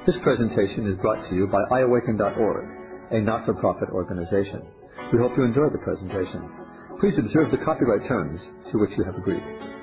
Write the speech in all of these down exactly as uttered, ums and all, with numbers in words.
This presentation is brought to you by i awaken dot org, a not-for-profit organization. We hope you enjoy the presentation. Please observe the copyright terms to which you have agreed.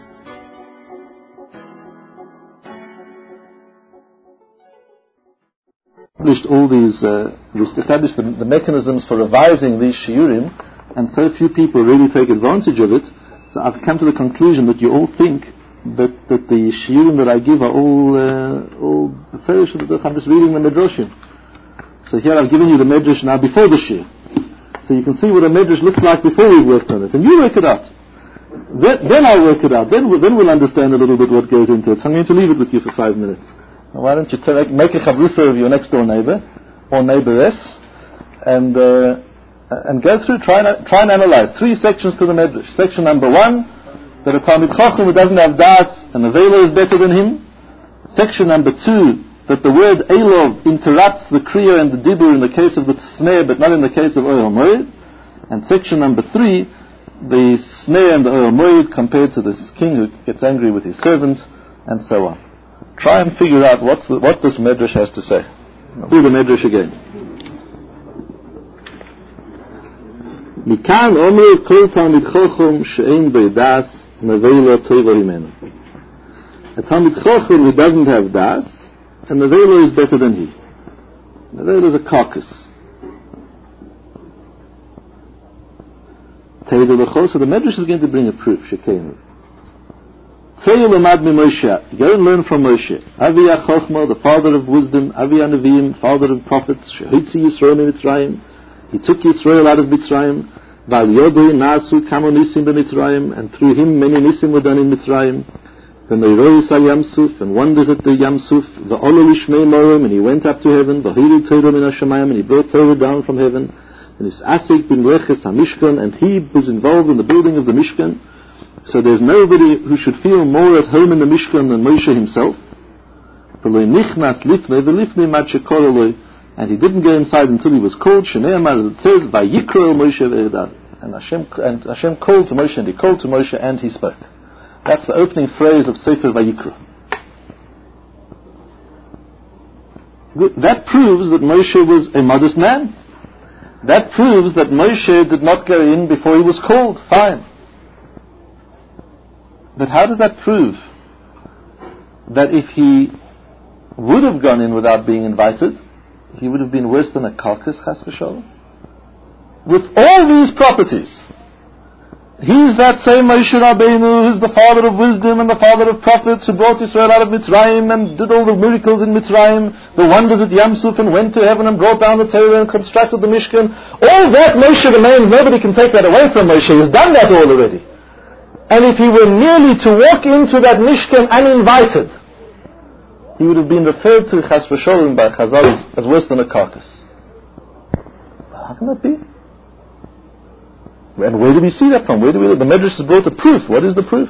Established all these, uh, we established the, the mechanisms for revising these shiurim, and so few people really take advantage of it. So I've come to the conclusion that you all think that, that the shiurim that I give are all uh, all farish. I'm just reading the medrashim. So here I've given you the medrash now before the shiur, so you can see what a medrash looks like before we've worked on it, and you work it out. Then, then I'll work it out. Then, then we'll understand a little bit what goes into it. So I'm going to leave it with you for five minutes. Why don't you t- make a chavrusa of your next door neighbor or neighboress, and uh, and go through, try and try and analyze three sections to the medrash. Section number one, that a Talmid Chacham who doesn't have das and the velo is better than him. Section number two, that the word elov interrupts the kriya and the dibur in the case of the snare, but not in the case of Ohel Moed. And section number three, the snare and the Ohel Moed compared to this king who gets angry with his servant, and so on. Try and figure out what's the, what this medrash has to say. Do the medrash again. Mikan omer kol Talmid Chacham she'ein beidas nevela tova himenu. A Talmid Chacham who doesn't have das, and nevela is better than he. Nevela is a carcass. Teidu l'chol, so the medrash is going to bring a proof. Shekeinu. Say Lamad mi Moshe. Go and learn from Moshe. Avi HaChochma, the father of wisdom. Avi HaNeviim, father of prophets. Shehitzi Yisrael mi Mitzrayim. He took Yisrael out of Mitzrayim. Val Yodoi Nasu Kamo Nisim b'Mitzrayim. And through him many Nisim were done in Mitzrayim. The Neirois al Yamsuf, and wonders at the Yamsuf. The Olo Lishmei Morim, and he went up to heaven. The Hiru Torah min HaShamayim, and he brought Torah down from heaven. And his Asik bin Reches HaMishkan, and he was involved in the building of the Mishkan. So there's nobody who should feel more at home in the Mishkan than Moshe himself. And he didn't go inside until he was called. Shneimar, as it says, Vayikro Moshe ve'edav. And Hashem, and Hashem called to Moshe, and he called to Moshe, and he spoke. That's the opening phrase of Sefer Vayikro. That proves that Moshe was a modest man. That proves that Moshe did not go in before he was called. Fine. But how does that prove that if he would have gone in without being invited, he would have been worse than a carcass, chas v'sholem? With all these properties, he's that same Moshe Rabbeinu who's the father of wisdom and the father of prophets who brought Israel out of Mitzrayim and did all the miracles in Mitzrayim, the wonders at Yamsuf, and went to heaven and brought down the Torah and constructed the Mishkan. All that Moshe remains, nobody can take that away from Moshe. He's done that all already. And if he were merely to walk into that Mishkan uninvited, he would have been referred to chas v'sholem by Chazal as worse than a carcass. How can that be? And where do we see that from? Where do we? The Medrash has brought a proof. What is the proof?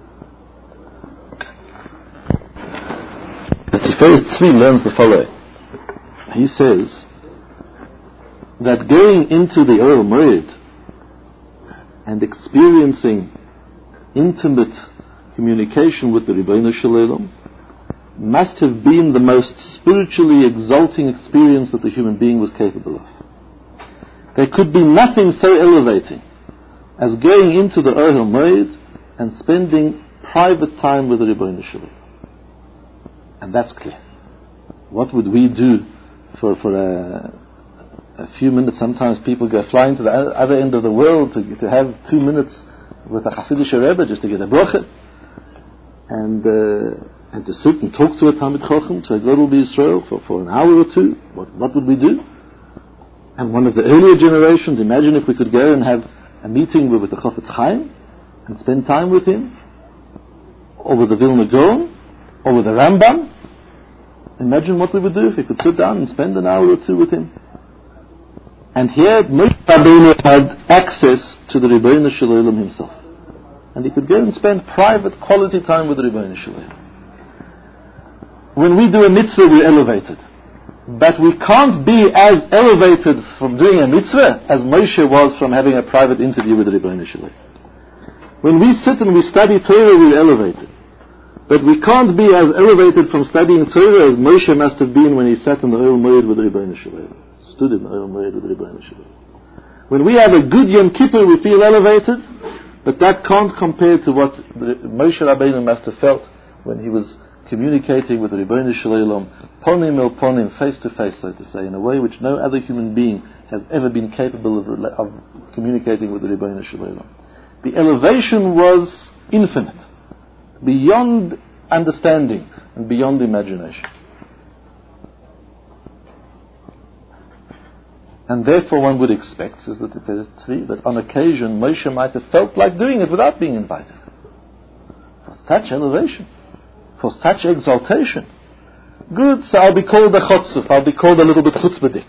The Tiferet Tzvi learns the following. He says that going into the Ohel Moed and experiencing intimate communication with the Ribbono Shel Olam must have been the most spiritually exalting experience that the human being was capable of. There could be nothing so elevating as going into the Ohel Moed and spending private time with the Ribbono Shel Olam. And that's clear. What would we do for, for a, a few minutes? Sometimes people go flying to the other end of the world to, to have two minutes with a Hasidic Rebbe just to get a bracha, and uh, and to sit and talk to a Talmid Chacham, to a Gadol B'Yisrael for, for an hour or two. What, what would we do? And one of the earlier generations, imagine if we could go and have a meeting with, with the Chafetz Chaim and spend time with him, or with the Vilna Gaon, or with the Rambam. Imagine what we would do if we could sit down and spend an hour or two with him. And here Moshe Rabbeinu had access to the Ribbono Shel Olam himself, and he could go and spend private quality time with the Ribbono Shel Olam. When we do a mitzvah, we're elevated, but we can't be as elevated from doing a mitzvah as Moshe was from having a private interview with the Ribbono Shel Olam. When we sit and we study Torah, we're elevated. But we can't be as elevated from studying Torah as Moshe must have been when he sat in the Ohel Moed with Rebbeinu Shalom. Stood in the Ohel Moed with Rebbeinu Shalom. When we have a good Yom Kippur, we feel elevated, but that can't compare to what Moshe Rabbeinu must have felt when he was communicating with Rebbeinu Shalom, ponim el ponim, face to face, so to say, in a way which no other human being has ever been capable of, of communicating with Rebbeinu Shalom. The elevation was infinite, beyond understanding and beyond imagination. And therefore one would expect, says the Tiferet Tzvi, that on occasion Moshe might have felt like doing it without being invited. For such elevation, for such exaltation. Good, so I'll be called a chotzuf, I'll be called a little bit chutzpahdik.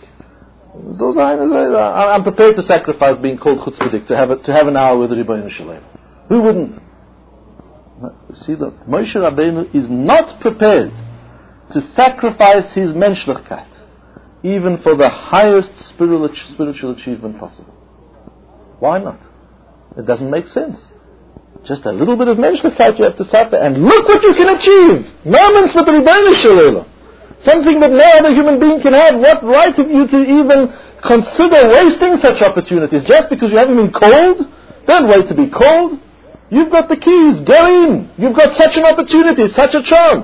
I'm prepared to sacrifice being called chutzpahdik, to have, a, to have an hour with Rebbeinu Shalom. Who wouldn't? You see that Moshe Rabbeinu is not prepared to sacrifice his menschlichkeit, even for the highest spiritual, spiritual achievement possible. Why not? It doesn't make sense. Just a little bit of menschlichkeit you have to suffer, and look what you can achieve! Moments with the Rebbeinu Shalom. Something that no other human being can have. What right have you to even consider wasting such opportunities just because you haven't been called? Don't wait to be called. You've got the keys. Go in. You've got such an opportunity, such a chance.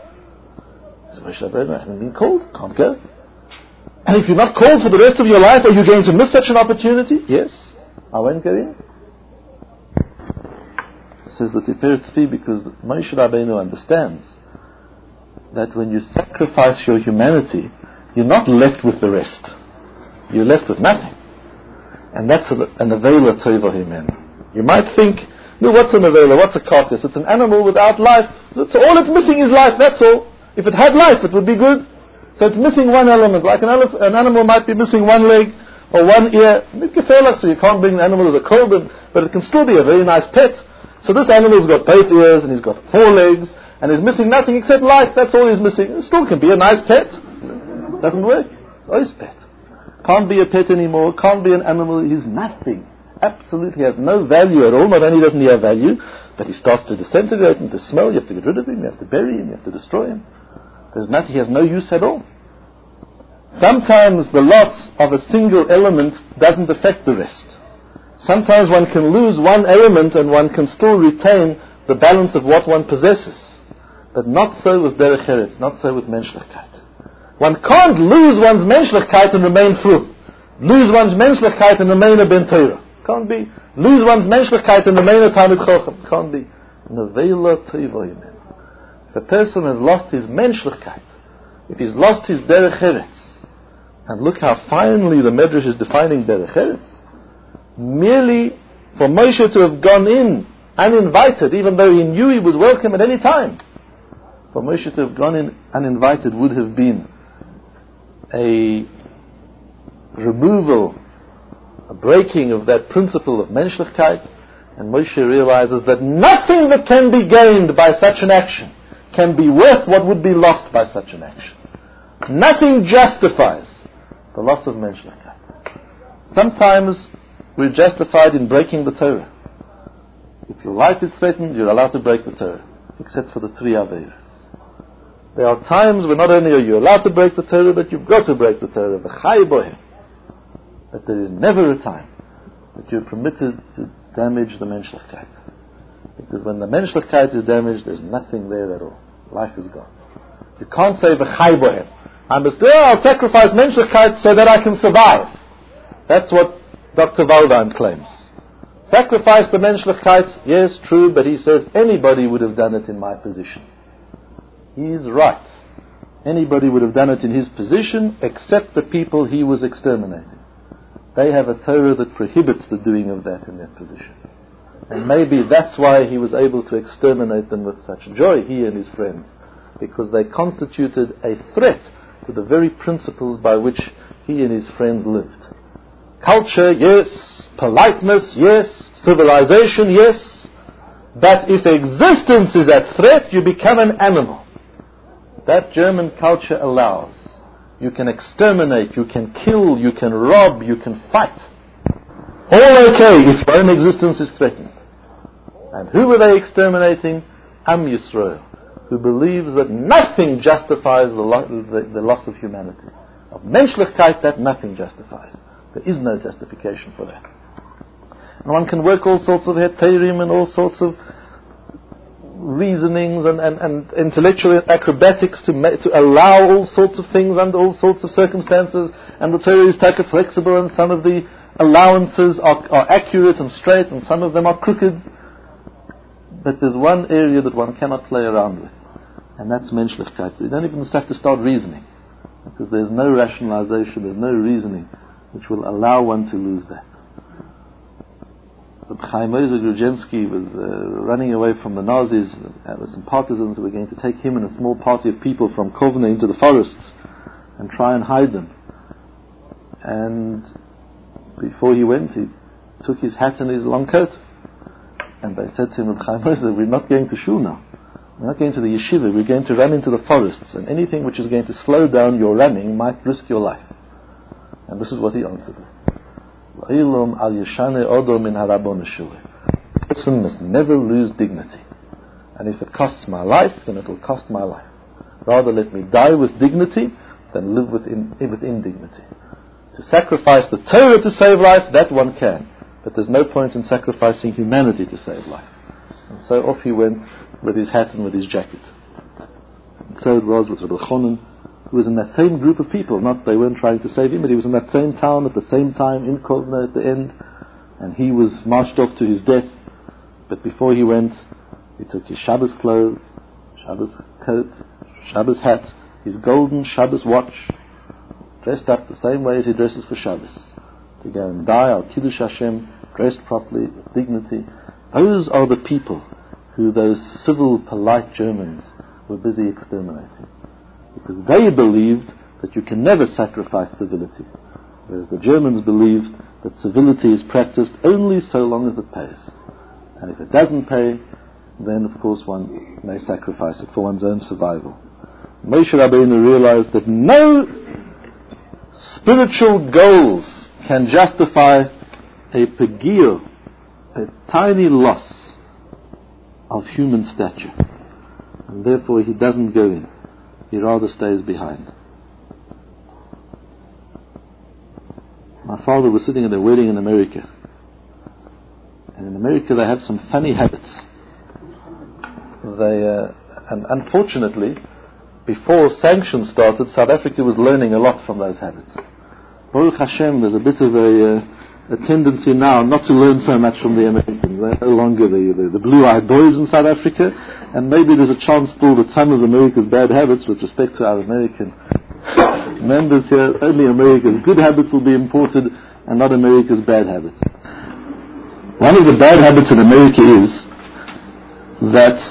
I haven't been called. Can't go. And if you're not called for the rest of your life, are you going to miss such an opportunity? Yes. I won't go in. Says the Tiferet Tzvi, because Moshe Rabbeinu understands that when you sacrifice your humanity, you're not left with the rest. You're left with nothing. And that's an avela tova himenu. You might think, no, what's an avela? What's a carcass? It's an animal without life. So all it's missing is life, that's all. If it had life, it would be good. So it's missing one element. Like an, elef- an animal might be missing one leg or one ear. So you can't bring the animal as a korban, but it can still be a very nice pet. So this animal's got both ears and he's got four legs and he's missing nothing except life. That's all he's missing. It still can be a nice pet. Doesn't work. It's always pet. Can't be a pet anymore. Can't be an animal. He's nothing. Absolutely has no value at all. Not only doesn't he have value, but he starts to disintegrate and to smell. You have to get rid of him. You have to bury him. You have to destroy him. There's nothing. He has no use at all. Sometimes the loss of a single element doesn't affect the rest. Sometimes one can lose one element and one can still retain the balance of what one possesses. But not so with derech eretz, not so with menschlichkeit. One can't lose one's menschlichkeit and remain frum. Lose one's menschlichkeit and remain a ben Torah. Can't be. Lose one's menschlichkeit and remain a Talmid Chacham. Can't be. Nevela tova yimen. If a person has lost his menschlichkeit, if he's lost his derech eretz, and look how finely the Medrash is defining derech eretz, merely for Moshe to have gone in uninvited, even though he knew he was welcome at any time, for Moshe to have gone in uninvited would have been a removal, a breaking of that principle of menschlichkeit, and Moshe realizes that nothing that can be gained by such an action can be worth what would be lost by such an action. Nothing justifies the loss of menschlichkeit. Sometimes we're justified in breaking the Torah. If your life is threatened, you're allowed to break the Torah, except for the three Averas. There are times when not only are you allowed to break the Torah, but you've got to break the Torah. V'chai bohem. But there is never a time that you're permitted to damage the menschlichkeit. Because when the menschlichkeit is damaged, there's nothing there at all. Life is gone. You can't say v'chai bohem. I must, oh, I'll sacrifice menschlichkeit so that I can survive. That's what Doctor Waldheim claims. Sacrifice the menschlichkeit, yes, true, but he says anybody would have done it in my position. He is right. Anybody would have done it in his position except the people he was exterminating. They have a Torah that prohibits the doing of that in their position. And maybe that's why he was able to exterminate them with such joy, he and his friends, because they constituted a threat to the very principles by which he and his friends lived. Culture, yes. Politeness, yes. Civilization, yes. But if existence is at threat, you become an animal. That German culture allows. You can exterminate, you can kill, you can rob, you can fight. All okay if your own existence is threatened. And who were they exterminating? Am Yisrael. who believes that nothing justifies the, lo- the, the loss of humanity. Of Menschlichkeit, that nothing justifies. There is no justification for that. And one can work all sorts of heterim and all sorts of reasonings and, and, and intellectual acrobatics to ma- to allow all sorts of things under all sorts of circumstances, and the Torah is taka flexible, and some of the allowances are, are accurate and straight, and some of them are crooked. But there's one area that one cannot play around with, and that's Menschlichkeit. You don't even have to start reasoning, because there's no rationalization, there's no reasoning which will allow one to lose that. Chaim Moshe Grudzinski was uh, running away from the Nazis. There were some partisans who were going to take him and a small party of people from Kovna into the forests and try and hide them. And before he went, he took his hat and his long coat. And they said to him, Chaim Moshe, we're not going to shul now. We're not going to the yeshiva. We're going to run into the forests. And anything which is going to slow down your running might risk your life. And this is what he answered. A person must never lose dignity. And if it costs my life, then it will cost my life. Rather let me die with dignity than live with, in, with indignity. To sacrifice the Torah to save life, that one can. But there's no point in sacrificing humanity to save life. And so off he went with his hat and with his jacket. And so it was with Rabbi Chonon, who was in that same group of people. Not they weren't trying to save him, but he was in that same town at the same time in Kovna at the end, and he was marched off to his death. But before he went, he took his Shabbos clothes, Shabbos coat, Shabbos hat, his golden Shabbos watch, dressed up the same way as he dresses for Shabbos, to go and die al Kiddush Hashem, dressed properly, with dignity. Those are the people who those civil, polite Germans were busy exterminating. Because they believed that you can never sacrifice civility, whereas the Germans believed that civility is practiced only so long as it pays. And if it doesn't pay, then of course one may sacrifice it for one's own survival. Moshe Rabbeinu realized that no spiritual goals can justify a pegiyah, a tiny loss of human stature. And therefore he doesn't go in. He rather stays behind. My father was sitting at a wedding in America. And in America they have some funny habits. They, uh, and unfortunately, before sanctions started, South Africa was learning a lot from those habits. Baruch Hashem, there's a bit of a, uh, a tendency now not to learn so much from the Americans. They're no longer the, the, the blue-eyed boys in South Africa, and maybe there's a chance still that some of America's bad habits, with respect to our American members here, only America's good habits will be imported and not America's bad habits. One of the bad habits in America is that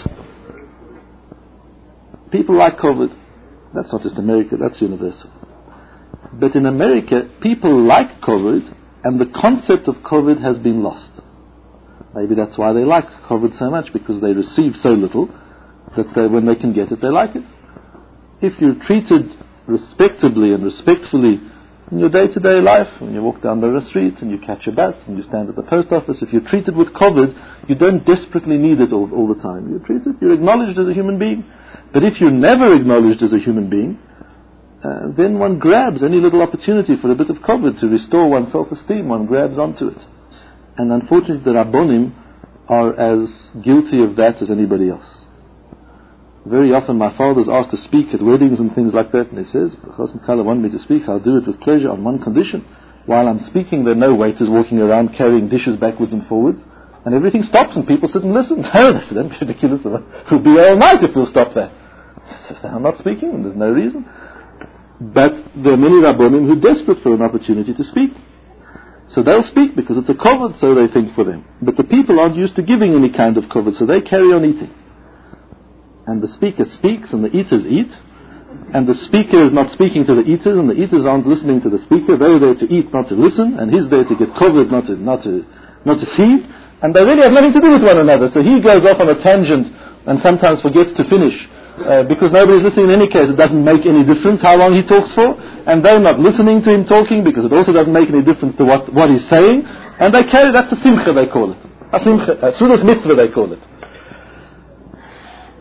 people like COVID. That's not just America, that's universal. But in America, people like COVID, and the concept of COVID has been lost. Maybe that's why they like COVID so much, because they receive so little that they, when they can get it, they like it. If you're treated respectably and respectfully in your day-to-day life, when you walk down the street and you catch a bus and you stand at the post office, if you're treated with COVID, you don't desperately need it all, all the time. You're treated, you're acknowledged as a human being. But if you're never acknowledged as a human being, uh, then one grabs any little opportunity for a bit of COVID to restore one's self-esteem. One grabs onto it. And unfortunately, the Rabbonim are as guilty of that as anybody else. Very often my father's asked to speak at weddings and things like that, and he says, Chosn Kala want me to speak, I'll do it with pleasure on one condition. While I'm speaking, there are no waiters walking around carrying dishes backwards and forwards, and everything stops and people sit and listen. No, that's ridiculous. It'll be all night if we'll stop that. So I'm not speaking, and there's no reason. But there are many Rabbonim who are desperate for an opportunity to speak. So they'll speak because it's a covet, so they think for them. But the people aren't used to giving any kind of covet, so they carry on eating. And the speaker speaks and the eaters eat. And the speaker is not speaking to the eaters, and the eaters aren't listening to the speaker. They're there to eat, not to listen, and he's there to get covered, not to, not to, not to feed. And they really have nothing to do with one another. So he goes off on a tangent and sometimes forgets to finish. Uh, because nobody's listening in any case. It doesn't make any difference how long he talks for. And they're not listening to him talking because it also doesn't make any difference to what, what he's saying. And they carry, that's a simcha they call it. A simcha, a sudas mitzvah they call it. So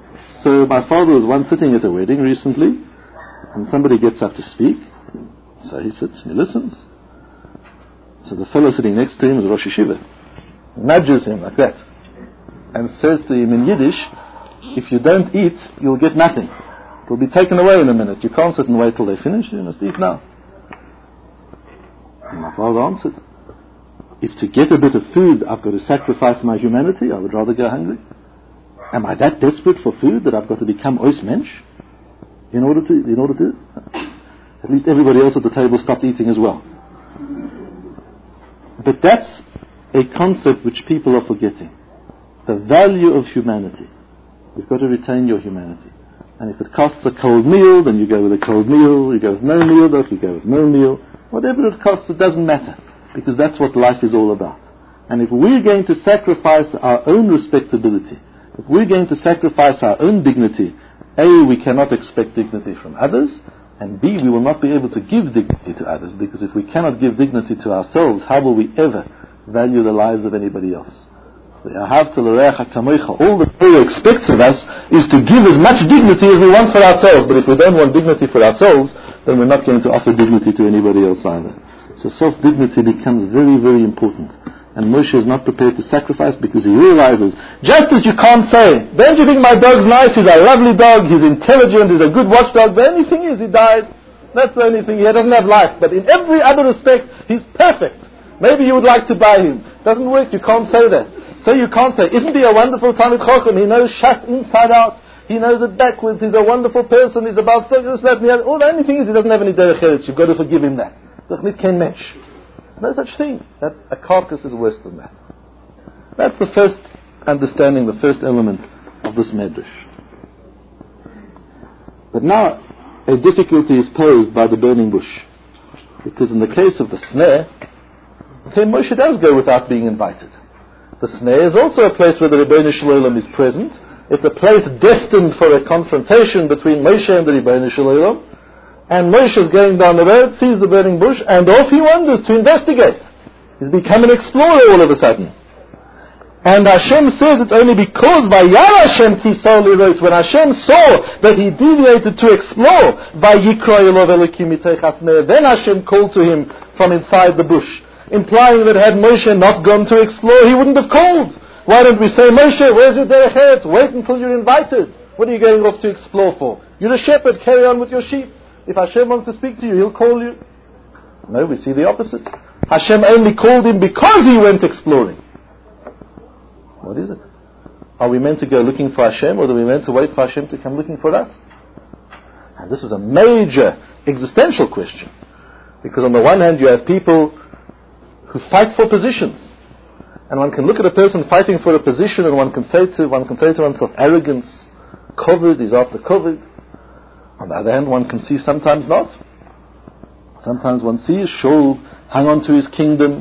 So my father was once sitting at a wedding recently, and somebody gets up to speak. So he sits and he listens. So the fellow sitting next to him is Rosh Yeshiva. Nudges him like that and says to him in Yiddish, if you don't eat, you'll get nothing. It will be taken away in a minute. You can't sit and wait till they finish. You must eat now. And my father answered, if to get a bit of food I've got to sacrifice my humanity, I would rather go hungry. Am I that desperate for food that I've got to become ois mensch in order to, in order to? At least everybody else at the table stopped eating as well. But that's a concept which people are forgetting. The value of humanity. You've got to retain your humanity. And if it costs a cold meal, then you go with a cold meal. You go with no meal, then you go with no meal. Whatever it costs, it doesn't matter. Because that's what life is all about. And if we're going to sacrifice our own respectability, if we're going to sacrifice our own dignity, A, we cannot expect dignity from others, and B, we will not be able to give dignity to others, because if we cannot give dignity to ourselves, how will we ever value the lives of anybody else? All the Torah expects of us is to give as much dignity as we want for ourselves, but if we don't want dignity for ourselves, then we're not going to offer dignity to anybody else either. So self-dignity becomes very, very important. And Moshe is not prepared to sacrifice because he realizes, just as you can't say, don't you think my dog's nice, he's a lovely dog, he's intelligent, he's a good watchdog, the only thing is he died. That's the only thing, he doesn't have life. But in every other respect, he's perfect. Maybe you would like to buy him. Doesn't work, you can't say that. So you can't say, isn't he a wonderful Talmid Chacham? He knows Shas inside out. He knows it backwards. He's a wonderful person. He's about this, that, and the other. Oh, the only thing is he doesn't have any derech eretz. You've got to forgive him that. There's no such thing. That a carcass is worse than that. That's the first understanding, the first element of this medrash. But now, a difficulty is posed by the burning bush. Because in the case of the snare, then Moshe does go without being invited. The snare is also a place where the Ribbono Shel Olam is present. It's a place destined for a confrontation between Moshe and the Ribbono Shel Olam. And Moshe is going down the road, sees the burning bush, and off he wanders to investigate. He's become an explorer all of a sudden. And Hashem says it's only because Vayar Hashem Kisol Lirois, when Hashem saw that he deviated to explore, Vayikra Elov Elokim Mitech HaSneh, then Hashem called to him from inside the bush, implying that had Moshe not gone to explore, he wouldn't have called. Why don't we say, Moshe, where's your derech eretz? Wait until you're invited. What are you going off to explore for? You're a shepherd, carry on with your sheep. If Hashem wants to speak to you, he'll call you. No, we see the opposite. Hashem only called him because he went exploring. What is it? Are we meant to go looking for Hashem, or are we meant to wait for Hashem to come looking for us? And this is a major existential question. Because on the one hand, you have people who fight for positions. And one can look at a person fighting for a position, and one can say to, one can say to oneself, arrogance, COVID, he's after COVID. On the other hand, one can see sometimes not. Sometimes one sees Shaul hang on to his kingdom.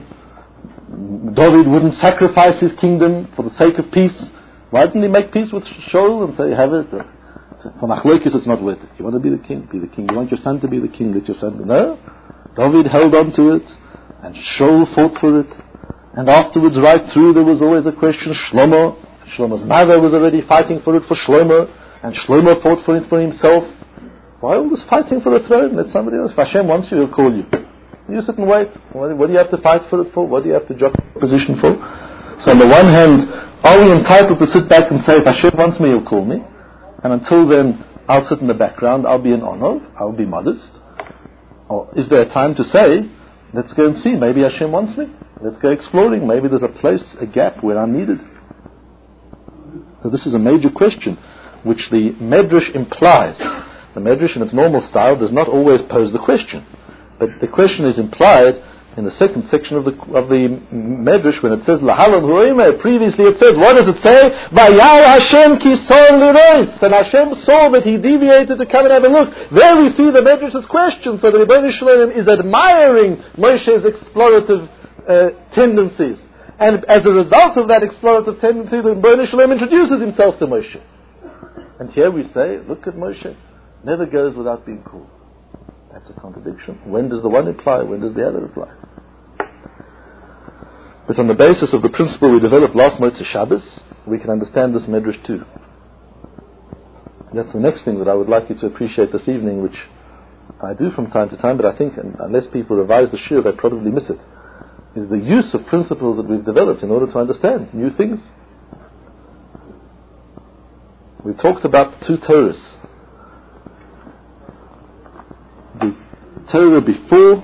David wouldn't sacrifice his kingdom for the sake of peace. Why didn't he make peace with Shaul and say, have it? For Machlokes, it's not worth it. You want to be the king, be the king. You want your son to be the king, let your son be. No. David held on to it, and Shaul fought for it. And afterwards, right through, there was always a question, Shlomo. Shlomo's mother was already fighting for it for Shlomo, and Shlomo fought for it for himself. Why all this fighting for the throne? Let somebody else. If Hashem wants you, he'll call you. You sit and wait. What, what do you have to fight for it for? What do you have to jockey position for? So on the one hand, are we entitled to sit back and say, if Hashem wants me, he'll call me? And until then, I'll sit in the background, I'll be in honor, I'll be modest. Or is there a time to say, let's go and see, maybe Hashem wants me? Let's go exploring, maybe there's a place, a gap where I'm needed. So this is a major question, which the Medrash implies. The Medrash in its normal style does not always pose the question. But the question is implied in the second section of the of the Medrash when it says Lahalan Huoime. Previously it says, what does it say? Vayar Hashem Kisor Lirois. And Hashem saw that he deviated to come and have a look. There we see the Medrash's question. So the Ribbono Shel Olam is admiring Moshe's explorative uh, tendencies. And as a result of that explorative tendency, the Ribbono Shel Olam introduces himself to Moshe. And here we say, look at Moshe. Never goes without being called. That's a contradiction. When does the one apply? When does the other apply? But on the basis of the principle we developed last Motzei Shabbos, we can understand this Medrash too. That's the next thing that I would like you to appreciate this evening, which I do from time to time, but I think unless people revise the shiur, they probably miss it, is the use of principles that we've developed in order to understand new things. We talked about two Torahs. The Torah before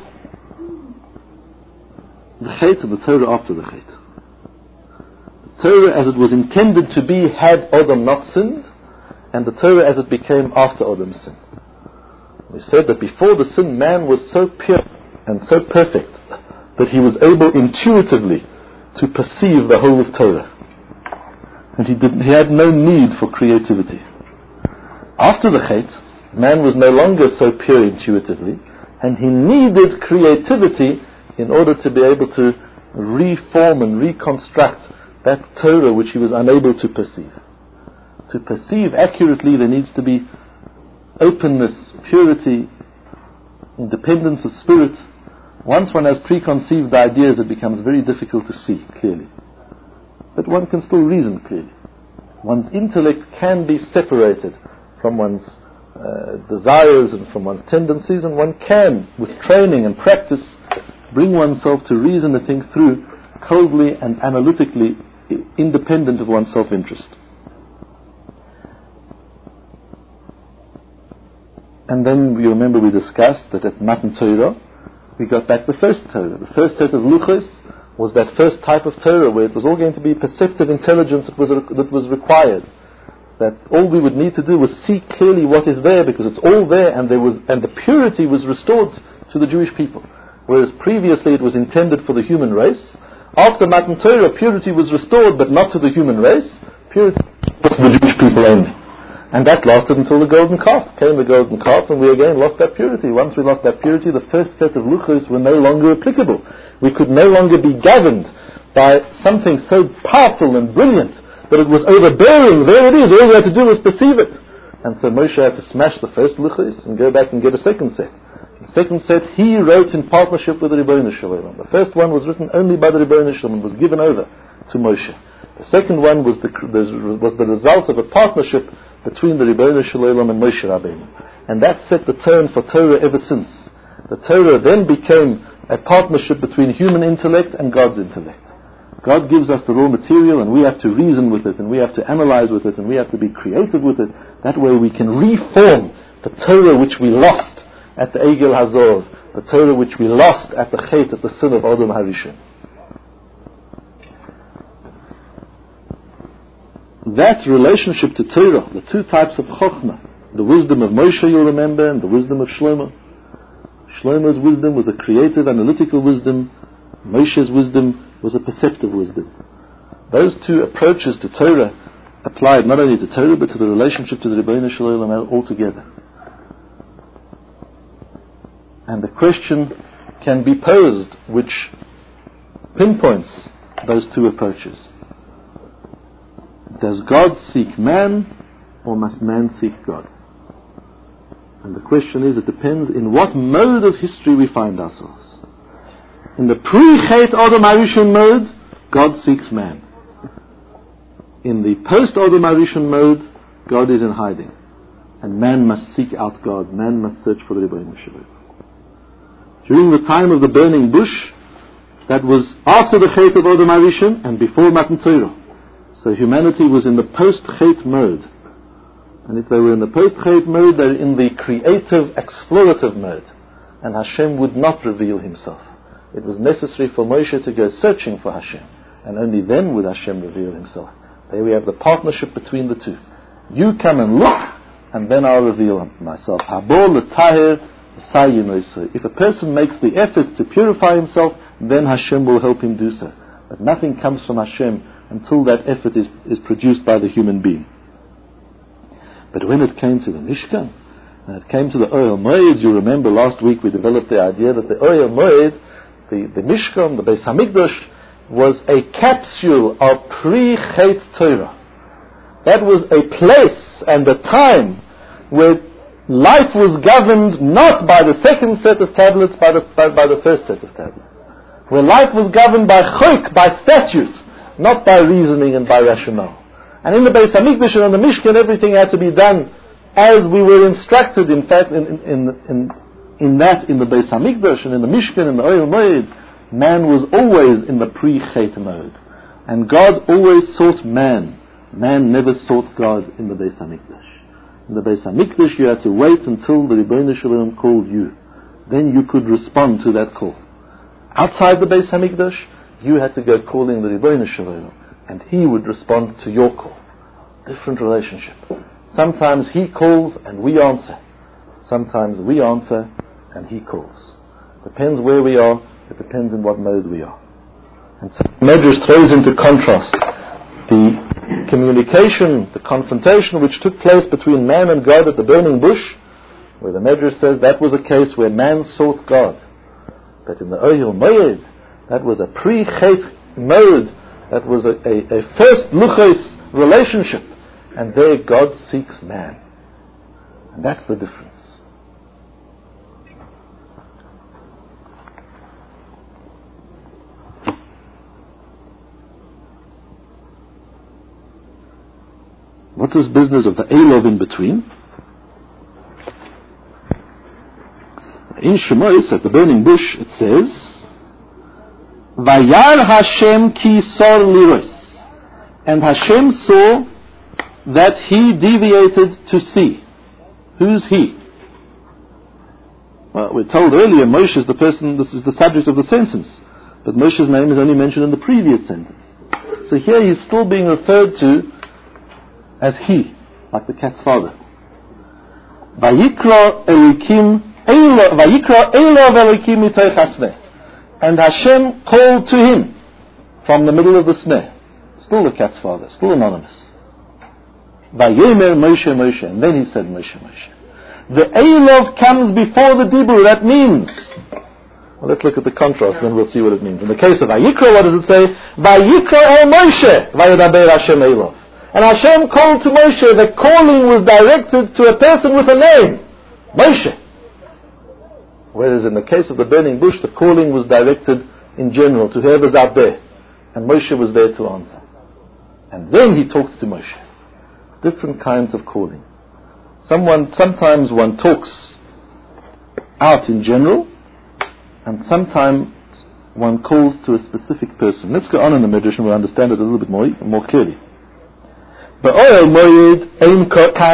the Chet and the Torah after the Chet. The Torah as it was intended to be had Adam not sinned, and the Torah as it became after Adam's sin. We said that before the sin, man was so pure and so perfect that he was able intuitively to perceive the whole of Torah. And he, did, he had no need for creativity. After the Chet, man was no longer so pure intuitively, and he needed creativity in order to be able to reform and reconstruct that Torah which he was unable to perceive. To perceive accurately, there needs to be openness, purity, independence of spirit. Once one has preconceived ideas, it becomes very difficult to see clearly. But one can still reason clearly. One's intellect can be separated from one's uh, desires and from one's tendencies, and one can, with training and practice, bring oneself to reason a thing through coldly and analytically, independent of one's self-interest. And then you remember we discussed that at Matan Torah we got back the first Torah. The first set of luchos was that first type of Torah where it was all going to be perceptive intelligence that was that was required. That all we would need to do was see clearly what is there, because it's all there, and there was and the purity was restored to the Jewish people. Whereas previously it was intended for the human race. After Matan Torah, purity was restored, but not to the human race. Purity was for the Jewish people only. And that lasted until the golden calf. Came the golden calf, and we again lost that purity. Once we lost that purity, the first set of luchos were no longer applicable. We could no longer be governed by something so powerful and brilliant that it was overbearing. There it is. All we had to do was perceive it. And so Moshe had to smash the first luchos and go back and get a second set. The second set he wrote in partnership with the Ribbono Shel Olam. The first one was written only by the Ribbono Shel Olam and was given over to Moshe. The second one was the, was the result of a partnership between the Ribbono Shel Olam and Moshe Rabbeinu. And that set the tone for Torah ever since. The Torah then became a partnership between human intellect and God's intellect. God gives us the raw material, and we have to reason with it, and we have to analyze with it, and we have to be creative with it. That way we can reform the Torah which we lost at the Egel Hazor, the Torah which we lost at the Chet, at the sin of Adam Harishon. That relationship to Torah, the two types of Chokhmah, the wisdom of Moshe, you'll remember, and the wisdom of Shlomo. Shlomo's wisdom was a creative, analytical wisdom. Moshe's wisdom was a perceptive wisdom. Those two approaches to Torah applied not only to Torah, but to the relationship to the Ribbono Shel Olam altogether. And the question can be posed which pinpoints those two approaches. Does God seek man, or must man seek God? And the question is, it depends in what mode of history we find ourselves. In the pre-Chet Adam Harishon mode, God seeks man. In the post-Adam Harishon mode, God is in hiding. And man must seek out God. Man must search for the Ribbono Shel Olam. During the time of the burning bush, that was after the Chet of Adam Harishon and before Matan Torah. So humanity was in the post-Chet mode. And if they were in the post-Chet mode, they're in the creative, explorative mode. And Hashem would not reveal himself. It was necessary for Moshe to go searching for Hashem. And only then would Hashem reveal himself. There we have the partnership between the two. You come and look, and then I'll reveal myself. If a person makes the effort to purify himself, then Hashem will help him do so. But nothing comes from Hashem until that effort is, is produced by the human being. But when it came to the Mishkan, and it came to the Ohel Moed, you remember last week we developed the idea that the Ohel Moed, the, the Mishkan, the Beis Hamikdash, was a capsule of pre-Chet Torah. That was a place and a time where life was governed not by the second set of tablets, by the, by, by the first set of tablets. Where life was governed by chok, by statute, not by reasoning and by rationale. And in the Beis Hamikdash and on the Mishkan, everything had to be done as we were instructed, in fact, in, in, in, in that, in the Beis HaMikdash and in the Mishkan and the Ohel Moed, man was always in the pre-Chet mode. And God always sought man. Man never sought God in the Beis HaMikdash. In the Beis HaMikdash, you had to wait until the Rebbeinu Shalom called you. Then you could respond to that call. Outside the Beis HaMikdash, you had to go calling the Rebbeinu Shalom, and he would respond to your call. Different relationship. Sometimes he calls and we answer. Sometimes we answer and he calls. Depends where we are. It depends in what mode we are. And so Medrash throws into contrast the communication, the confrontation which took place between man and God at the burning bush, where the Medrash says that was a case where man sought God. But in the Ohel Moed, that was a pre-Chet mode, that was a, a, a first luchos relationship, and there God seeks man. And that's the difference. What's this business of the Elov in between? In Shemos, at the burning bush, it says, Vayar Hashem ki sor liros. And Hashem saw that he deviated to see. Who's he? Well, we're told earlier Moshe is the person, this is the subject of the sentence. But Moshe's name is only mentioned in the previous sentence. So here he's still being referred to as he, like the cat's father. Vayikra Elikim Vayikra Elov Elikim mitoch hasneh. And Hashem called to him from the middle of the snare. Still the cat's father, still anonymous. Vayemer Moshe Moshe, and then he said Moshe Moshe. The Elov comes before the Dibur. That means, well, let's look at the contrast, then we'll see what it means. In the case of Vayikra, what does it say? Vayikra El Moshe Vayedaber Hashem Elov. And Hashem called to Moshe. The calling was directed to a person with a name, Moshe. Whereas in the case of the burning bush, the calling was directed in general to whoever's out there. And Moshe was there to answer. And then he talked to Moshe. Different kinds of calling. Someone, sometimes one talks out in general, and sometimes one calls to a specific person. Let's go on in the Medrash and we'll understand it a little bit more, more clearly. In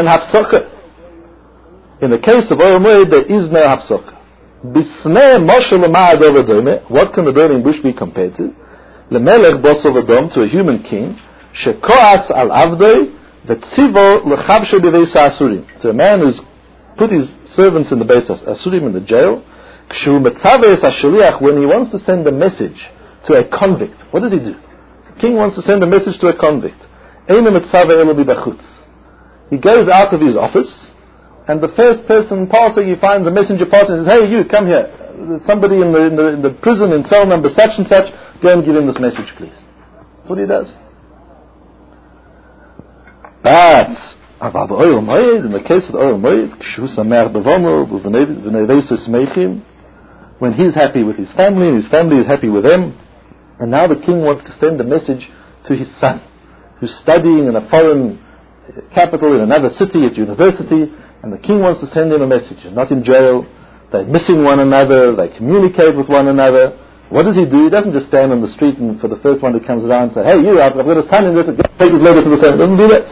the case of Ohel Moed, there is no hapsaka. What can the burning bush be compared to? Lemelech bosov adom, to a human king, shekoas al avdei, v'tzivo lechavshe b'veisa asurim, to a man who's put his servants in the beis asurim, in the jail. Kshu metzaves hashaliach, when he wants to send a message to a convict, what does he do? The king wants to send a message to a convict. He goes out of his office, and the first person passing, he finds a messenger passing and says, hey, you, come here. There's somebody in the, in the in the prison in cell number such and such. Go and give him this message, please. That's what he does. But in the case of the Ohel Moed, when he's happy with his family, and his family is happy with him, and now the king wants to send a message to his son, who's studying in a foreign capital, in another city, at university, and the king wants to send him a message. He's not in jail, they're missing one another, they communicate with one another. What does he do? He doesn't just stand on the street and for the first one who comes around say, hey, you, I've got a son in this, take his letter to the son. He doesn't do that.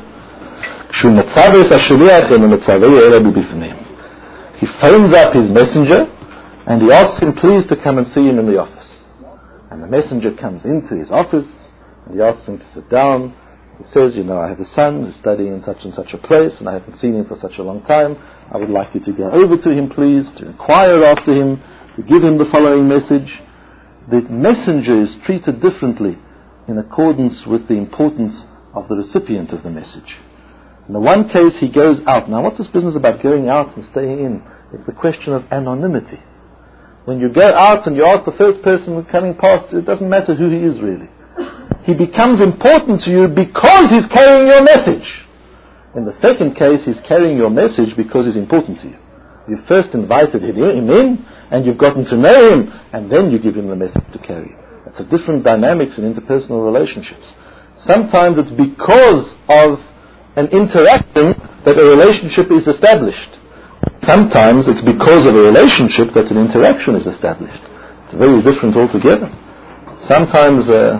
He phones up his messenger and he asks him please to come and see him in the office. And the messenger comes into his office and he asks him to sit down. He says, you know, I have a son who's studying in such and such a place and I haven't seen him for such a long time. I would like you to go over to him, please, to inquire after him, to give him the following message. The messenger is treated differently in accordance with the importance of the recipient of the message. In the one case, he goes out. Now, what's this business about going out and staying in? It's a question of anonymity. When you go out and you ask the first person coming past, it doesn't matter who he is really. He becomes important to you because he's carrying your message. In the second case, he's carrying your message because he's important to you. You first invited him in, and you've gotten to know him, and then you give him the message to carry. That's a different dynamics in interpersonal relationships. Sometimes it's because of an interaction that a relationship is established. Sometimes it's because of a relationship that an interaction is established. It's very different altogether. Sometimes uh,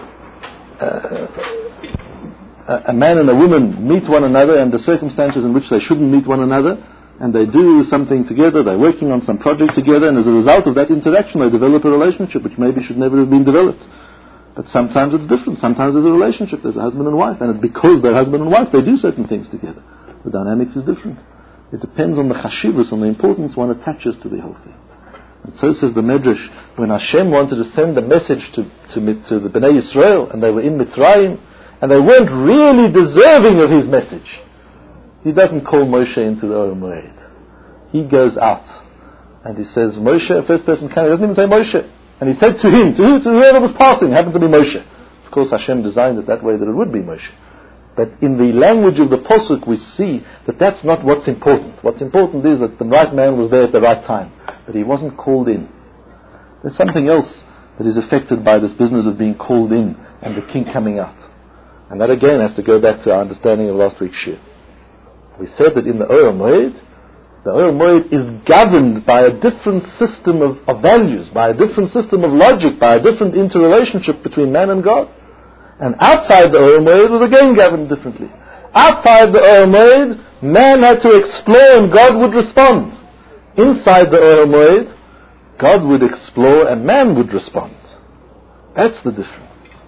uh, a man and a woman meet one another under circumstances in which they shouldn't meet one another, and they do something together, they're working on some project together, and as a result of that interaction they develop a relationship which maybe should never have been developed. But sometimes it's different. Sometimes there's a relationship, there's a husband and wife, and it's because they're husband and wife they do certain things together. The dynamics is different. It depends on the chashivus, on the importance one attaches to the whole thing. And so says the Medrash, when Hashem wanted to send a message to, to, to the Bnei Yisrael, and they were in Mitzrayim, and they weren't really deserving of his message, he doesn't call Moshe into the Or Moed. He goes out, and he says, Moshe, first person came, he doesn't even say Moshe. And he said to him, to, who, to whoever was passing, happened to be Moshe. Of course Hashem designed it that way that it would be Moshe. But in the language of the Pasuk we see that that's not what's important. What's important is that the right man was there at the right time, but he wasn't called in. There's something else that is affected by this business of being called in and the king coming out. And that again has to go back to our understanding of last week's shir. We said that in the Or Moed, the Or Moed is governed by a different system of, of values, by a different system of logic, by a different interrelationship between man and God. And outside the Or Moed was again governed differently. Outside the Or Moed, man had to explore and God would respond. Inside the Or Moed, God would explore and man would respond. That's the difference.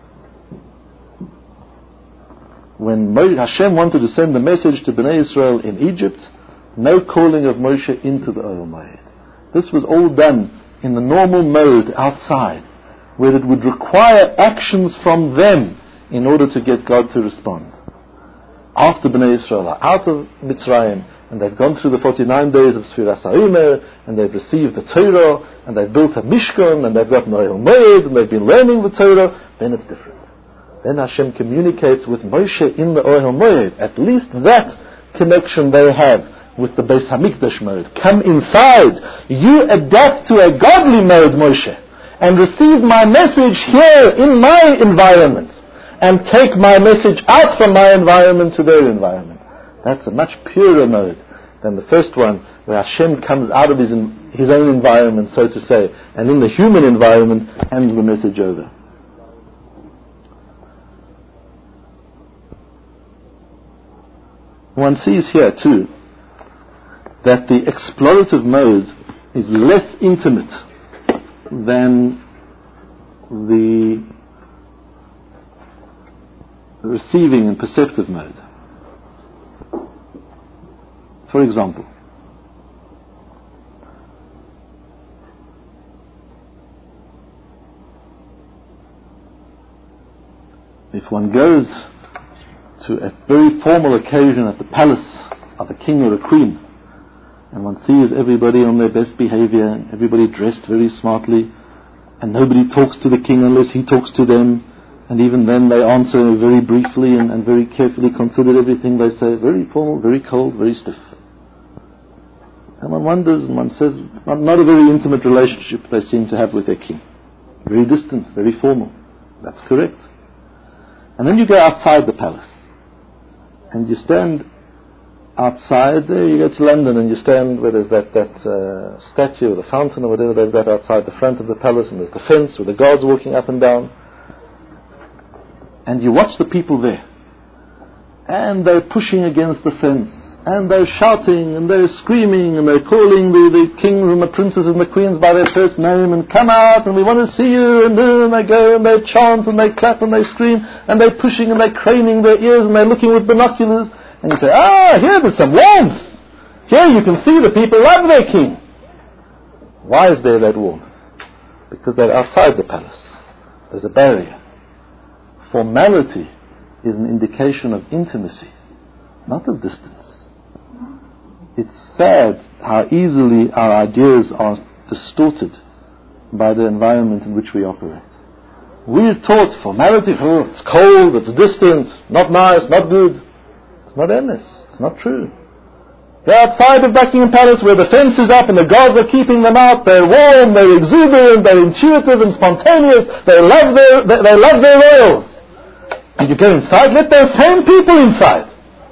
When Hashem wanted to send the message to Bnei Israel in Egypt, no calling of Moshe into the Or Moed. This was all done in the normal mode outside, where it would require actions from them in order to get God to respond. After Bnei Israel are out of Mitzrayim, and they've gone through the forty-nine days of Sfiras HaOmer, and they've received the Torah, and they've built a Mishkan, and they've got an Or Moed, and they've been learning the Torah, then it's different. Then Hashem communicates with Moshe in the Or Moed. At least that connection they have with the Beis Hamikdash mode. Come inside. You adapt to a godly mode, Moshe, and receive my message here in my environment, and take my message out from my environment to their environment. That's a much purer mode than the first one, where Hashem comes out of his, his own environment, so to say, and in the human environment hands the message over. One sees here too that the explorative mode is less intimate than the receiving and perceptive mode. For example, if one goes to a very formal occasion at the palace of a king or a queen, and one sees everybody on their best behavior, and everybody dressed very smartly, and nobody talks to the king unless he talks to them, and even then they answer very briefly and, and very carefully consider everything they say, very formal, very cold, very stiff. And one wonders, and one says, it's not, not a very intimate relationship they seem to have with their king. Very distant, very formal. That's correct. And then you go outside the palace, and you stand outside there. You go to London and you stand where there's that, that uh, statue or the fountain or whatever they've got outside the front of the palace, and there's the fence with the guards walking up and down, and you watch the people there, and they're pushing against the fence, and they're shouting and they're screaming and they're calling the, the kings and the princes and the queens by their first name, and come out and we want to see you, and then they go and they chant and they clap and they scream and they're pushing and they're craning their ears and they're looking with binoculars, and you say, ah, here there's some warmth, here you can see the people love their king. Why is there that warmth? Because they're outside the palace. There's a barrier. Formality is an indication of intimacy, not of distance. It's sad how easily our ideas are distorted by the environment in which we operate. We're taught formality, oh, it's cold, it's distant, not nice, not good. It's not emes, it's not true. They're outside of Buckingham Palace where the fence is up and the guards are keeping them out. They're warm, they're exuberant, they're intuitive and spontaneous. They love their, they, they love their royals. And you go inside, let those same people inside.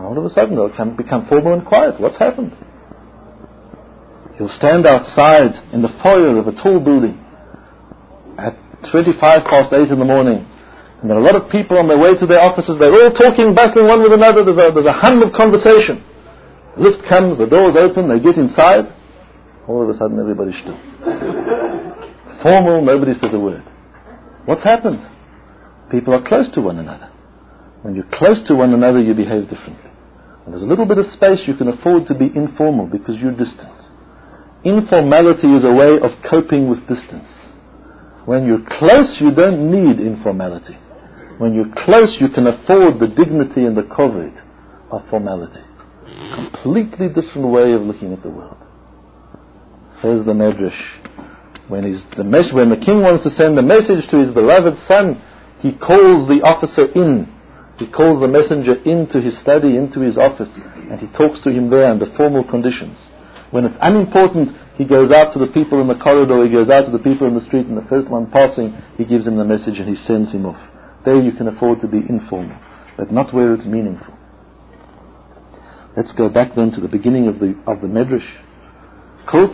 All of a sudden they'll come, become formal and quiet. What's happened? You'll stand outside in the foyer of a tall building at twenty-five past eight in the morning, and there are a lot of people on their way to their offices. They're all talking, battling one with another. There's a, there's a hum of conversation. The lift comes, the doors open, they get inside. All of a sudden everybody's still. Formal, nobody says a word. What's happened? People are close to one another. When you're close to one another, you behave differently. And there's a little bit of space you can afford to be informal because you're distant. Informality is a way of coping with distance. When you're close, you don't need informality. When you're close, you can afford the dignity and the coverage of formality. Completely different way of looking at the world. Says the Medrash, when, he's the mes- when the king wants to send a message to his beloved son, he calls the officer in. He calls the messenger into his study, into his office, and he talks to him there under formal conditions. When it's unimportant, he goes out to the people in the corridor, he goes out to the people in the street, and the first one passing, he gives him the message and he sends him off. There you can afford to be informal, but not where it's meaningful. Let's go back then to the beginning of the of the Medrash. So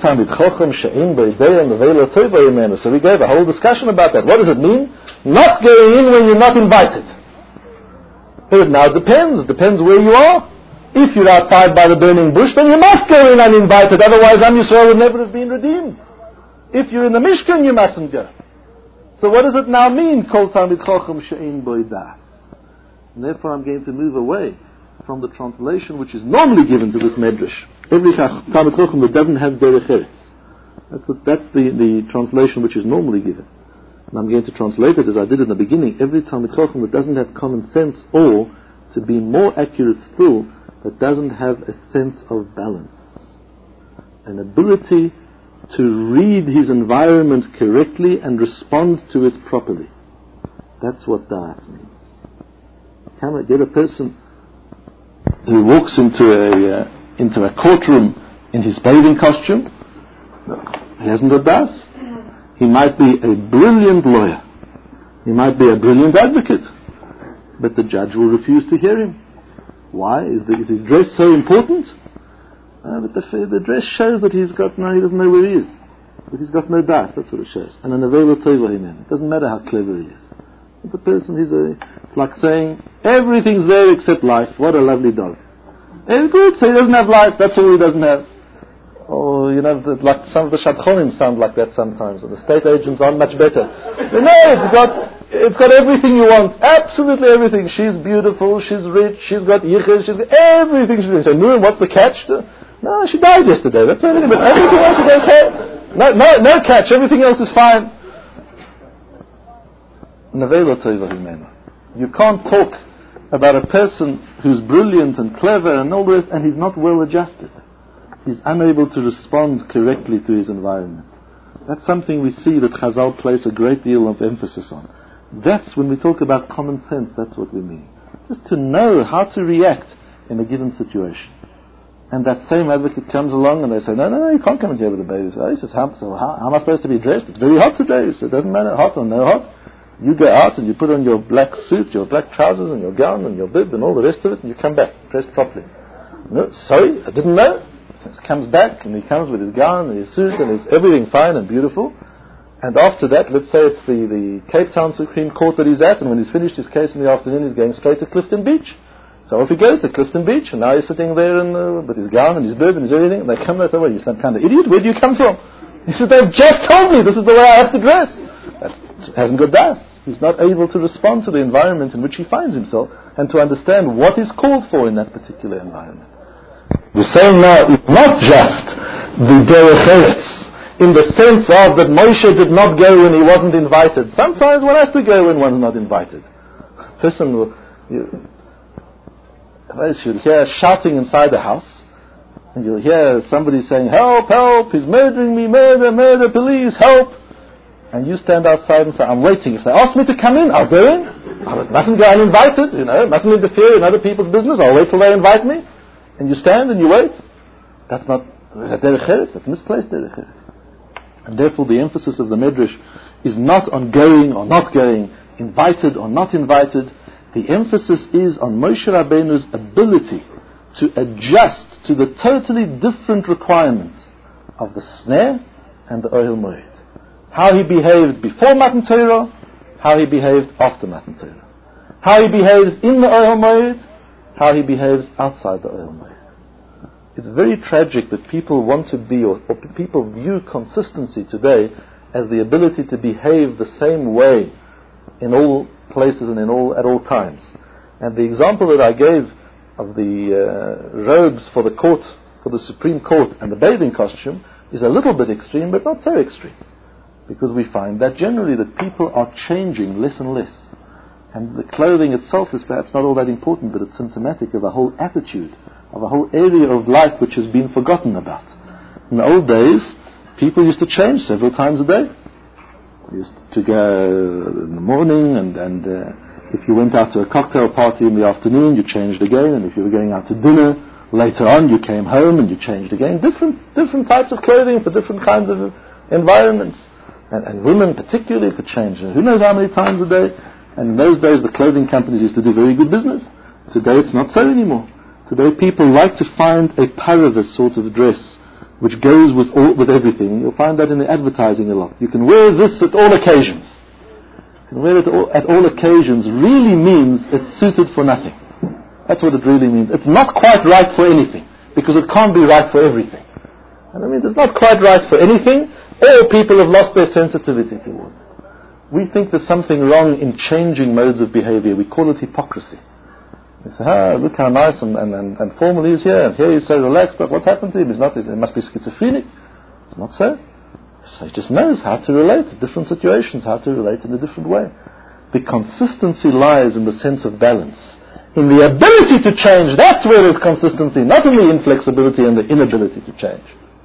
we gave a whole discussion about that. What does it mean? Not going in when you're not invited. It now depends. It depends where you are. If you're outside by the burning bush, then you must go in uninvited. Otherwise, Am Yisrael would never have been redeemed. If you're in the Mishkan, you mustn't go. So what does it now mean? Kol Talmid Chacham she'ein bo das. And therefore, I'm going to move away from the translation which is normally given to this Medrash. Every Talmid Chacham that doesn't have derech eretz. That's, the, that's the, the translation which is normally given. And I'm going to translate it as I did in the beginning. Every Talmid Chacham that doesn't have common sense, or, to be more accurate still, that doesn't have a sense of balance. An ability to read his environment correctly and respond to it properly. That's what das means. Can I get a person who walks into a uh, into a courtroom in his bathing costume? No, he hasn't got das. He might be a brilliant lawyer. He might be a brilliant advocate. But the judge will refuse to hear him. Why? Is, the, is his dress so important? Uh, but the, the dress shows that he's got no, he doesn't know where he is. But he's got no das, that's what it shows. And an avela tova him. It doesn't matter how clever he is. It's a person, he's a, it's like saying, everything's there except life. What a lovely dog. And good, so he doesn't have life, that's all he doesn't have. Or, you know, like some of the shadchonim sound like that sometimes. And the state agents aren't much better. But no, it's got... It's got everything you want. Absolutely everything. She's beautiful, she's rich, she's got yichud, she's got everything she's doing. So, no, what's the catch? No, she died yesterday. That's everything. But everything else is okay. No, no, no catch. Everything else is fine. You can't talk about a person who's brilliant and clever and all this, and he's not well adjusted. He's unable to respond correctly to his environment. That's something we see that Chazal place a great deal of emphasis on. That's when we talk about common sense, that's what we mean. Just to know how to react in a given situation. And that same advocate comes along and they say, no, no, no, you can't come in here with a baby. So he says, how, so how, how am I supposed to be dressed? It's very hot today. So it doesn't matter, hot or no hot. You go out and you put on your black suit, your black trousers and your gown and your bib and all the rest of it, and you come back, dressed properly. No, sorry, I didn't know. So he comes back and he comes with his gown and his suit and his everything fine and beautiful. And after that, let's say it's the, the Cape Town Supreme Court that he's at, and when he's finished his case in the afternoon, he's going straight to Clifton Beach. So off he goes to Clifton Beach, and now he's sitting there in, uh, with his gown and his bib and his everything, and they come there and say, well, you're some kind of idiot, where do you come from? He said, they've just told me this is the way I have to dress. That hasn't got that. He's not able to respond to the environment in which he finds himself, and to understand what is called for in that particular environment. We're saying now, it's not just the derech eretz, in the sense of that Moshe did not go when he wasn't invited. Sometimes one has to go when one's not invited. A person will, you, you'll hear shouting inside the house, and you'll hear somebody saying, help, help, he's murdering me, murder, murder, police, help. And you stand outside and say, I'm waiting. If they ask me to come in, I'll go in. I mustn't go uninvited, you know, mustn't interfere in other people's business. I'll wait till they invite me. And you stand and you wait. That's not derech eretz, that's misplaced derech eretz. And therefore the emphasis of the Medrash is not on going or not going, invited or not invited. The emphasis is on Moshe Rabbeinu's ability to adjust to the totally different requirements of the snare and the Ohel Moed. How he behaved before Matan Torah, how he behaved after Matan Torah. How he behaves in the Ohel Moed, how he behaves outside the Ohel Moed. It's very tragic that people want to be, or, or people view consistency today as the ability to behave the same way in all places and in all at all times. And the example that I gave of the uh, robes for the court, for the Supreme Court, and the bathing costume is a little bit extreme, but not so extreme, because we find that generally that people are changing less and less, and the clothing itself is perhaps not all that important, but it's symptomatic of a whole attitude, of a whole area of life which has been forgotten about. In the old days, people used to change several times a day. They used to go in the morning, and, and uh, if you went out to a cocktail party in the afternoon, you changed again, and if you were going out to dinner later on, you came home and you changed again. Different different types of clothing for different kinds of environments. And, and women particularly could change who knows how many times a day. And in those days, the clothing companies used to do very good business. Today, it's not so anymore. Today, people like to find a paravis sort of dress which goes with all, with everything. You'll find that in the advertising a lot. You can wear this at all occasions. You can wear it all, at all occasions really means it's suited for nothing. That's what it really means. It's not quite right for anything, because it can't be right for everything. And I mean, it's not quite right for anything. All people have lost their sensitivity towards it. We think there's something wrong in changing modes of behavior. We call it hypocrisy. We say, ah, look how nice and, and, and, and formal he is here, and here he's so relaxed, but what happened to him? He's not, he must be schizophrenic. It's not so. So he just knows how to relate to different situations, how to relate in a different way. The consistency lies in the sense of balance. In the ability to change, that's where there's consistency, not in the inflexibility and the inability to change.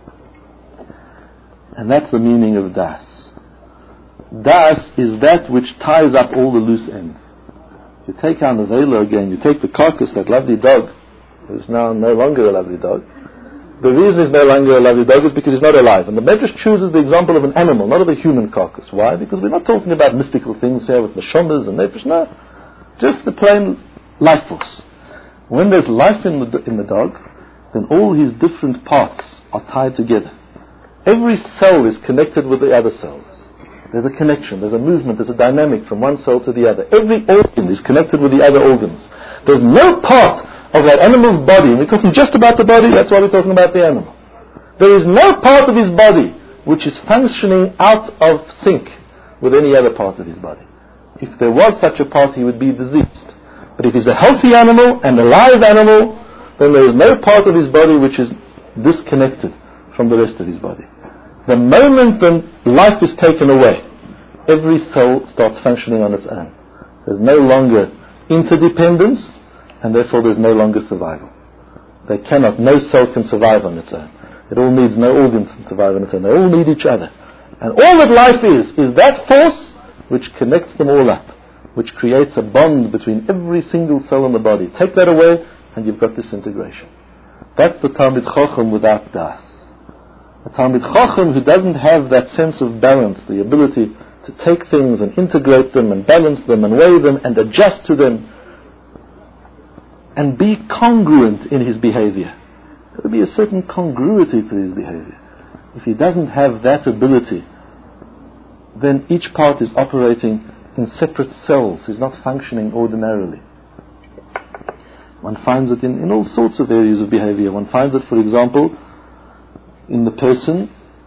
And that's the meaning of das. Das is that which ties up all the loose ends. You take out the velo again, you take the carcass, that lovely dog, who's now no longer a lovely dog. The reason he's no longer a lovely dog is because he's not alive. And the Medrash chooses the example of an animal, not of a human carcass. Why? Because we're not talking about mystical things here with neshamas and nefesh, no. Just the plain life force. When there's life in the, in the dog, then all his different parts are tied together. Every cell is connected with the other cells. There's a connection, there's a movement, there's a dynamic from one cell to the other. Every organ is connected with the other organs. There's no part of that animal's body, and we're talking just about the body, that's why we're talking about the animal. There is no part of his body which is functioning out of sync with any other part of his body. If there was such a part, he would be diseased. But if he's a healthy animal and a live animal, then there is no part of his body which is disconnected from the rest of his body. The moment that life is taken away, every cell starts functioning on its own. There's no longer interdependence, and therefore there's no longer survival. They cannot, no cell can survive on its own. It all needs, no organs can survive on its own. They all need each other. And all that life is, is that force which connects them all up, which creates a bond between every single cell in the body. Take that away, and you've got disintegration. That's the Talmid Chacham without das. A Talmid Chacham who doesn't have that sense of balance, the ability to take things and integrate them and balance them and weigh them and adjust to them and be congruent in his behavior. There will be a certain congruity to his behavior. If he doesn't have that ability, then each part is operating in separate cells, is not functioning ordinarily. One finds it in, in all sorts of areas of behavior. One finds it, for example, in the person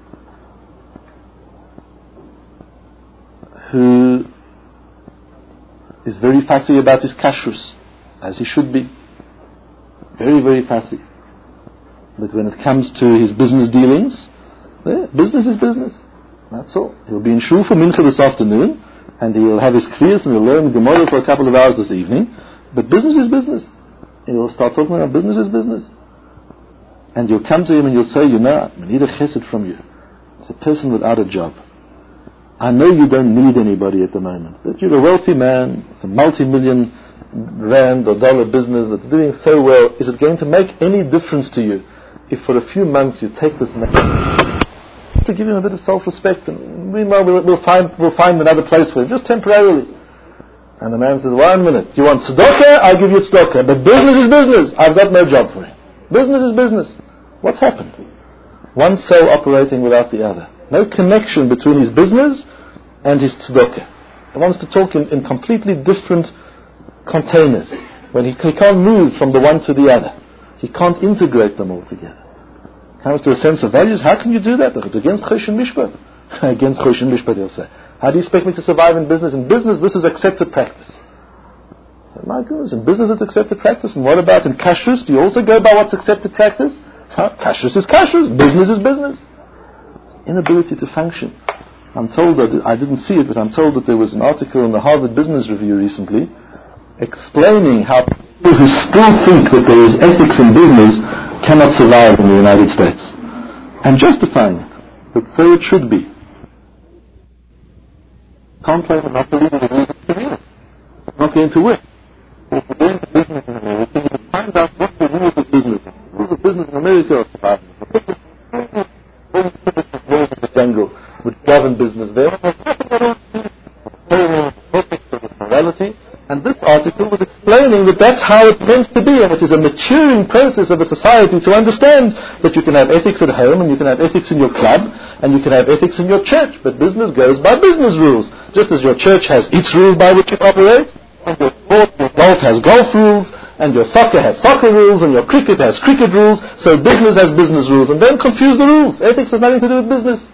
who is very fussy about his kashrus, as he should be. Very, very fussy. But when it comes to his business dealings, yeah, business is business. That's all. He'll be in shul for mincha this afternoon, and he'll have his kriyas and he'll learn Gemara for a couple of hours this evening. But business is business. He'll start talking about business is business. And you'll come to him and you'll say, you know, I need a chesed from you. It's a person without a job. I know you don't need anybody at the moment, but you're a wealthy man, with a multi-million rand or dollar business that's doing so well. Is it going to make any difference to you if for a few months you take this man to give him a bit of self-respect, and meanwhile we'll, we'll find we'll find another place for him, just temporarily. And the man says, one minute, you want tzedakah? I'll give you tzedakah. But business is business. I've got no job for you. Business is business. What's happened? One cell operating without the other. No connection between his business and his tzedakah. He wants to talk in, in completely different containers. When he, he can't move from the one to the other. He can't integrate them all together. Comes to a sense of values. How can you do that? It's against Choshen Mishpat. Against Choshen Mishpat, he'll say. How do you expect me to survive in business? In business, this is accepted practice. My goodness, in business it's accepted practice. And what about in kashrus? Do you also go by what's accepted practice? Huh? Kashrus is kashrus. Business is business. Inability to function. I'm told that, I didn't see it, but I'm told that there was an article in the Harvard Business Review recently explaining how people who still think that there is ethics in business cannot survive in the United States. And justifying it. But so it should be. Can't play the not believe in the rules of the community. Not going to work. If you're doing business in America, you can find out what the rules of business are. The rules of business in America are surviving. The jungle would govern business there. Morality. And this article was explaining that that's how it's meant to be, and it is a maturing process of a society to understand that you can have ethics at home, and you can have ethics in your club, and you can have ethics in your church, but business goes by business rules. Just as your church has its rules by which it operates, and your sport, your golf has golf rules, and your soccer has soccer rules, and your cricket has cricket rules, so business has business rules. And don't confuse the rules. Ethics has nothing to do with business.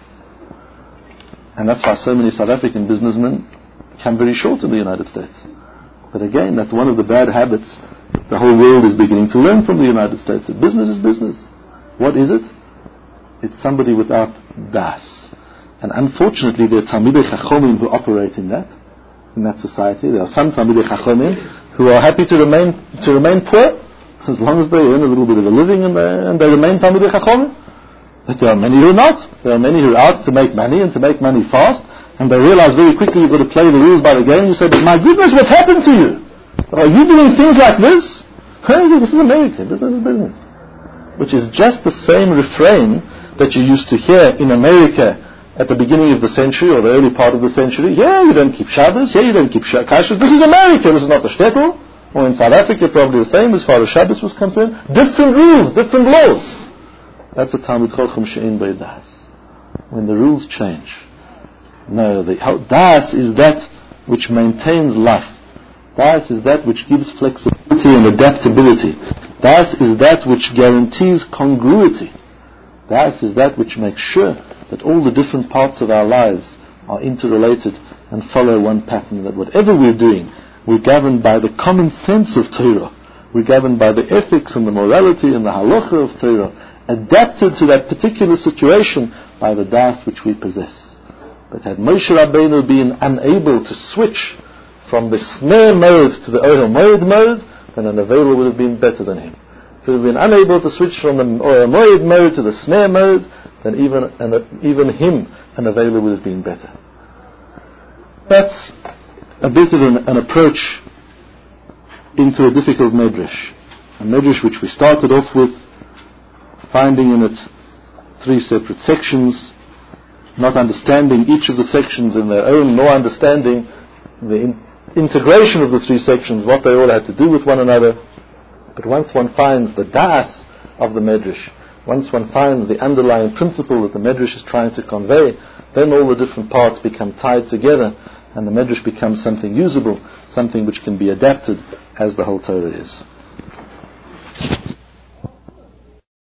And that's why so many South African businessmen come very short in the United States. But again, that's one of the bad habits that the whole world is beginning to learn from the United States. That business is business. What is it? It's somebody without das. And unfortunately, there are Talmidei Chachomim who operate in that, in that society. There are some Talmidei Chachomim who are happy to remain to remain poor, as long as they earn a little bit of a living and they, and they remain Talmidei Chachomim. But there are many who are not. There are many who are out to make money and to make money fast. And they realize very quickly you've got to play the rules by the game. You say, but my goodness, what's happened to you? Are you doing things like this? This is America. Business is business. Which is just the same refrain that you used to hear in America at the beginning of the century or the early part of the century. Yeah, you don't keep Shabbos. Yeah, you don't keep Kashrus. This is America. This is not the shtetl. Or in South Africa, probably the same as far as Shabbos was concerned. Different rules, different laws. That's a Talmid Chacham she'ein bo das. When the rules change. No, the das is that which maintains life. Das is that which gives flexibility and adaptability. Das is that which guarantees congruity. Das is that which makes sure that all the different parts of our lives are interrelated and follow one pattern, that whatever we're doing, we're governed by the common sense of Torah. We're governed by the ethics and the morality and the halacha of Torah, adapted to that particular situation by the das which we possess. But had Moshe Rabbeinu been unable to switch from the snare mode to the Ohel Moed mode, then an Avela would have been better than him. If he had been unable to switch from the Ohel Moed mode to the snare mode, then even an, even him, an Avela would have been better. That's a bit of an, an approach into a difficult medrash. A medrash which we started off with, finding in it three separate sections, not understanding each of the sections in their own, nor understanding the in- integration of the three sections, what they all had to do with one another. But once one finds the das of the medrash, once one finds the underlying principle that the medrash is trying to convey, then all the different parts become tied together, and the medrash becomes something usable, something which can be adapted as the whole Torah is.